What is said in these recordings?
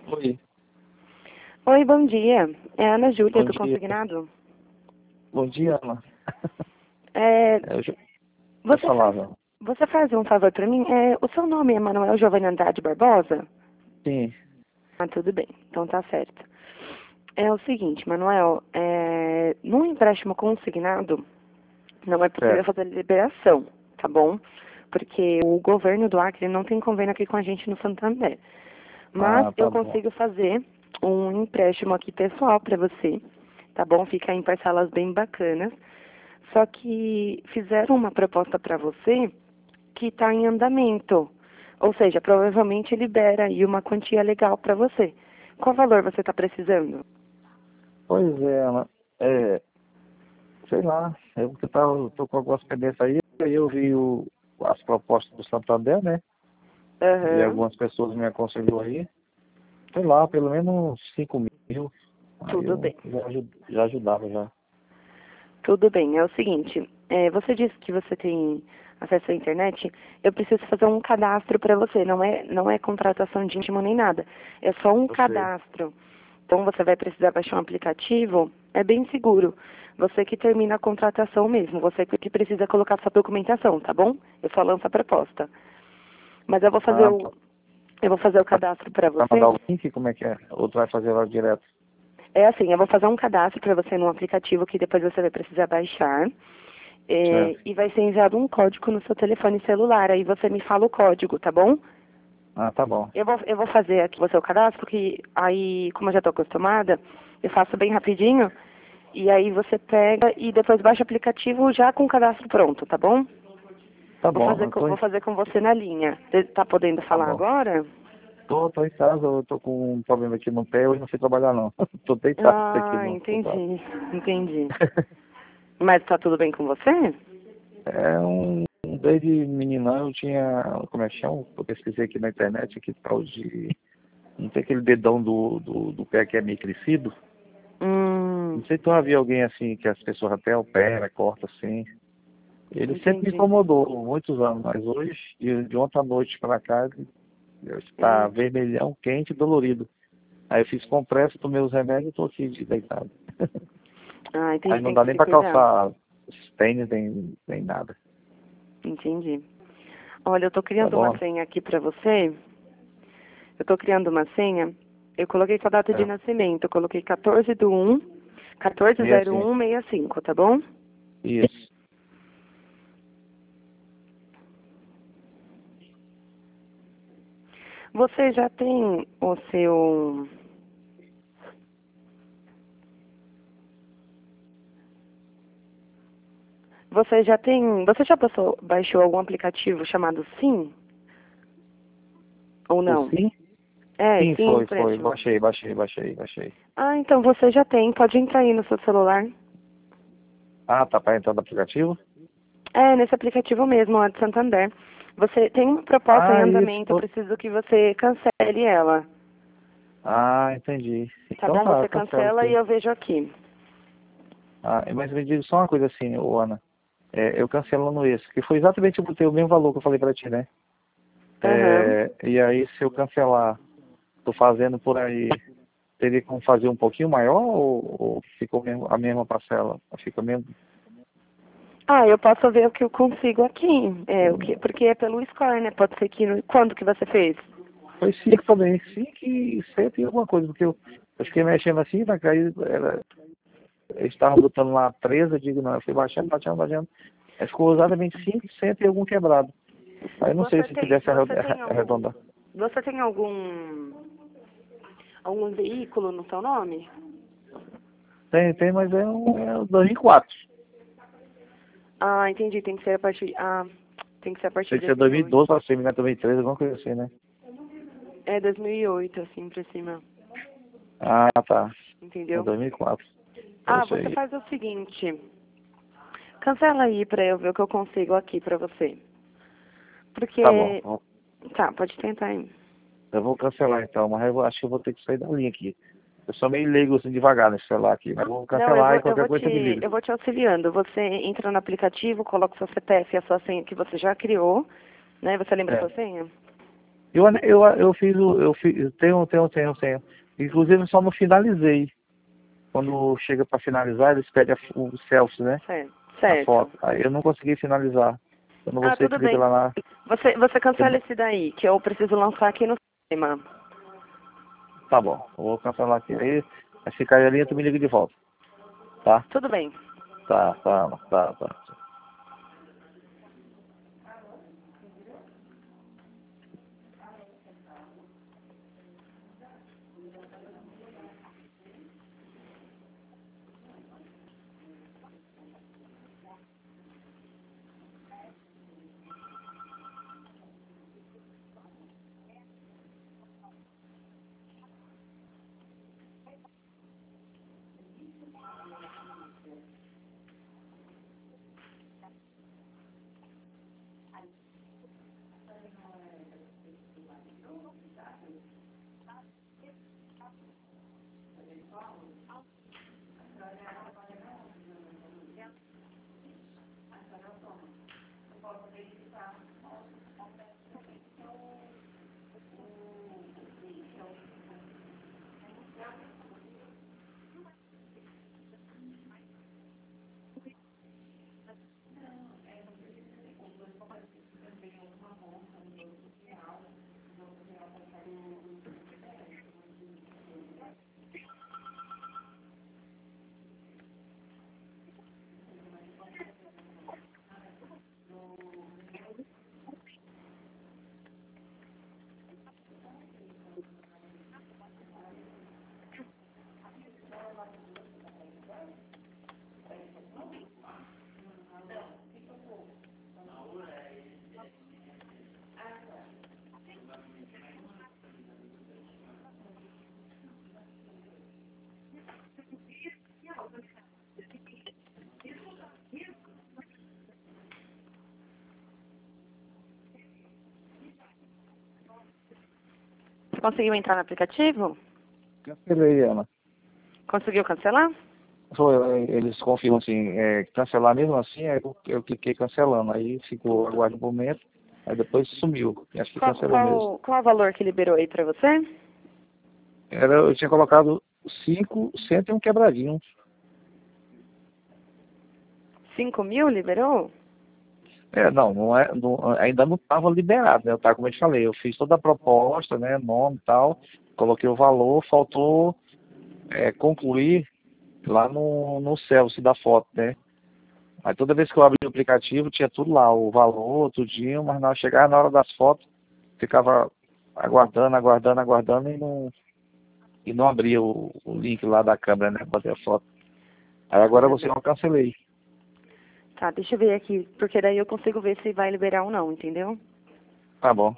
Oi, Oi, bom dia. É a Ana Júlia bom do dia. Consignado. Bom dia, Ana. É, Eu já pode você falar, faz, Ana. você faz um favor para mim? O seu nome é Manuel Giovanni Andrade Barbosa? Sim, Ah, tudo bem. Então tá certo. É o seguinte, Manuel, num empréstimo consignado, não é possível certo. fazer liberação, tá bom? Porque o governo do Acre não tem convênio aqui com a gente no Santander. Mas Ah, eu tá bom. consigo fazer um empréstimo aqui pessoal para você, tá bom? Fica em parcelas bem bacanas. Só que fizeram uma proposta para você que está em andamento. Ou seja, provavelmente libera aí uma quantia legal para você. Qual valor você está precisando? Pois é, Ana. Sei lá, tô com algumas pendências aí eu vi as propostas do Santander, né? E Aham, algumas pessoas me aconselhou aí. Sei lá, pelo menos 5.000. Aí tudo eu bem. já ajudava já. Tudo bem. É o seguinte, você disse que você tem acesso à internet. Eu preciso fazer um cadastro para você. Não é contratação de íntimo nem nada. É só um Eu sei. cadastro. Então você vai precisar baixar um aplicativo. É bem seguro. Você que termina a contratação mesmo. Você que precisa colocar sua documentação, tá bom? Eu só lanço a proposta. Mas Ah, eu vou fazer o pra, cadastro para pra mandar você. o link, como é que é? Ou tu vai fazer lá direto? É assim, eu vou fazer um cadastro para você num aplicativo que depois você vai precisar baixar. Certo. E vai ser enviado um código no seu telefone celular. Aí você me fala o código, tá bom? Ah, tá bom. Eu vou fazer aqui você o cadastro, que aí, como eu já estou acostumada, eu faço bem rapidinho. E aí você pega e depois baixa o aplicativo já com o cadastro pronto, tá bom? Tá Vou bom, fazer, eu tô, vou fazer com você na linha. Você tá podendo tá falar bom. agora? Tô em casa, eu tô com um problema aqui no pé, hoje não fui trabalhar não. Tô deitado aqui Ah, no sofá. entendi. Mas tá tudo bem com você? Desde meninão eu tinha, como é que chama? Eu pesquisei aqui na internet, que tal de, não tem aquele dedão do pé que é meio crescido? Hum, Não sei se tu já viu alguém assim, que as pessoas até opera, corta assim. Ele sempre me entendi. incomodou, muitos anos, mas hoje, de ontem à noite para cá, ele está Eita. vermelhão, quente e dolorido. Aí eu fiz compressa, tomei os remédios e tô aqui deitado. Ah, Aí entendi, não tem que dá nem se para cuidar. calçar os tênis nem nada. Entendi. Olha, eu tô Tá criando uma bom? senha aqui pra você. Eu tô criando uma senha. Eu coloquei sua data de É. nascimento. Eu coloquei 14/1, 14/01/65, tá bom? Isso. Você já tem o seu... Você já baixou algum aplicativo chamado Sim? Ou O não? sim? É, Sim, Sim foi. Empréstimo. Baixei. Ah, então você já tem. Pode entrar aí no seu celular. Ah, tá para entrar no aplicativo? É, nesse aplicativo mesmo, lá de Santander. Você tem uma proposta em Ah, isso. andamento. Eu preciso que você cancele ela. Ah, entendi. Tá Então bom? tá, Você cancelo cancela e sim. eu vejo aqui. Ah, mas me diga só uma coisa assim, ô Ana. Eu cancelando esse, que foi exatamente eu botei o mesmo valor que eu falei para ti, né? Aham. E aí, se eu cancelar, tô fazendo por aí, teria como fazer um pouquinho maior ou ficou mesmo, a mesma parcela? Fica mesmo? Ah, eu posso ver o que eu consigo aqui. Porque é pelo Score, né? Pode ser que... Quando que você fez? Foi 5 também, 5 e 7 e alguma coisa, porque eu fiquei mexendo assim, vai cair, eles estavam botando lá 13, eu digo, não, eu fui baixando. Aí ficou exatamente 5, 100 e algum quebrado. Aí eu não sei Você se tem, pudesse você tem algum... arredondar. Você tem algum veículo no seu nome? Tem, mas é um 2004. Ah, entendi. Tem que ser a partir... Ah, tem que ser a partir Tem que ser desse número. 2012 para cima, né? 2013, alguma coisa assim, né? É 2008, assim, pra cima. Ah, tá. É Entendeu? 2004. Ah, Poxa você aí. faz o seguinte. Cancela aí pra eu ver o que eu consigo aqui pra você. Tá bom. Porque... Tá, pode tentar aí. Eu vou cancelar então, mas acho que eu vou ter que sair da linha aqui. Eu sou meio leigo assim devagar nesse celular aqui, mas vou Não, eu cancelar vou, e qualquer coisa você me liga. eu vou te auxiliando. Você entra no aplicativo, coloca o seu CPF e a sua senha que você já criou, né? Você lembra a É, sua senha? Eu fiz tenho. Inclusive eu só não finalizei. Quando chega para finalizar, eles pedem o selfie, né? Certo. A Certo. foto. Aí eu não consegui finalizar. Quando Ah, você tudo clica bem. lá na. Você cancela esse daí, que eu preciso lançar aqui no sistema. Tá bom, eu vou cancelar aqui. Aí se cair a linha, tu me liga de volta. Tá? Tudo bem. Tá. Conseguiu entrar no aplicativo? Cancelei ela. Conseguiu cancelar? Eles confirmam assim, cancelar mesmo assim, aí eu cliquei cancelando, aí ficou aguarde um momento, aí depois sumiu. Acho que cancelou mesmo. Qual o valor que liberou aí pra você? Eu tinha colocado 100 e um quebradinho. 5.000 liberou? Ainda não estava liberado, né? Tá, como eu te falei, eu fiz toda a proposta, né? Nome e tal, coloquei o valor, faltou concluir lá no selfie da foto, né? Aí toda vez que eu abri o aplicativo, tinha tudo lá, o valor, tudinho, mas não chegava na hora das fotos, ficava aguardando e não abria o link lá da câmera, né? Pra fazer a foto. Aí agora você não cancelei. Tá, deixa eu ver aqui, porque daí eu consigo ver se vai liberar ou não, entendeu? Tá bom.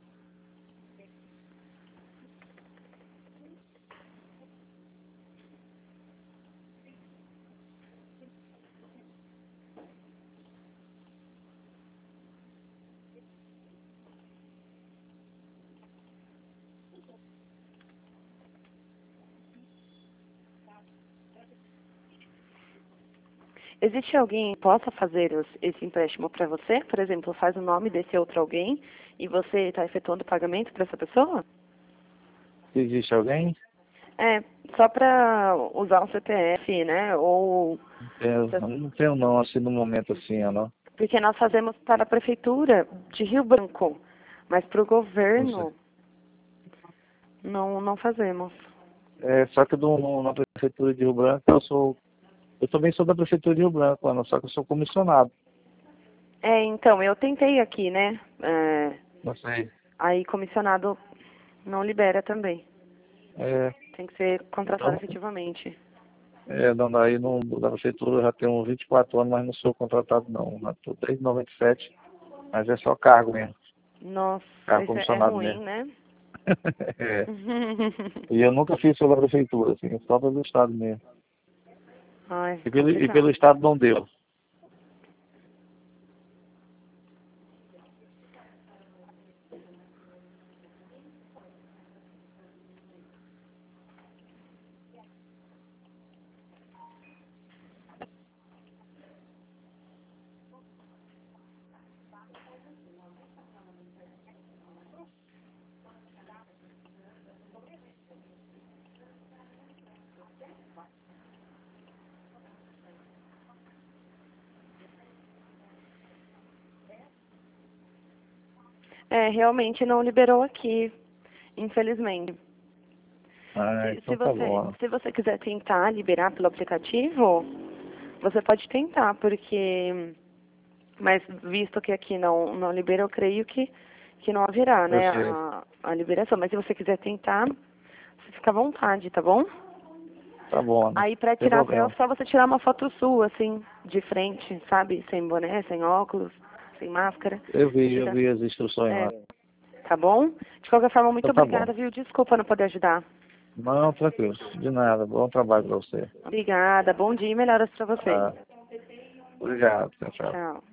Existe alguém que possa fazer esse empréstimo para você? Por exemplo, faz o nome desse outro alguém e você está efetuando o pagamento para essa pessoa? Se existe alguém? É, só para usar o CPF, né? Ou Não tenho não, assim, no momento assim, não. porque nós fazemos para a prefeitura de Rio Branco, mas para o Não sei. governo não fazemos. Só que na prefeitura de Rio Branco, eu também sou da prefeitura de Rio Branco, Ana, só que eu sou comissionado. Então, eu tentei aqui, né? Não sei. Aí comissionado não libera também. É, Tem que ser contratado então, efetivamente. não, daí da prefeitura eu já tenho 24 anos, mas não sou contratado não. Estou desde 97, mas é só cargo mesmo. Nossa, Cargo isso é comissionado ruim, mesmo. né? É. E eu nunca fiz pela prefeitura, assim, só pelo Estado mesmo. Ai, E pelo complicado. Estado não deu. Realmente não liberou aqui, infelizmente. Ah, então tá bom. Se você quiser tentar liberar pelo aplicativo, você pode tentar, porque... Mas visto que aqui não libera, eu creio que não haverá, Eu né, sei. a liberação. Mas se você quiser tentar, você fica à vontade, tá bom? Tá bom, né? Aí pra Sem tirar a foto, problema. é só você tirar uma foto sua, assim, de frente, sabe? Sem boné, sem óculos, sem máscara. Eu Tira, vi as instruções é, lá. tá bom? De qualquer forma, muito Então tá bom. obrigada, viu? Desculpa não poder ajudar. Não, tranquilo. De nada. Bom trabalho pra você. Obrigada, bom dia e melhoras pra você. Tá. Obrigado. Tchau, tchau. Tchau.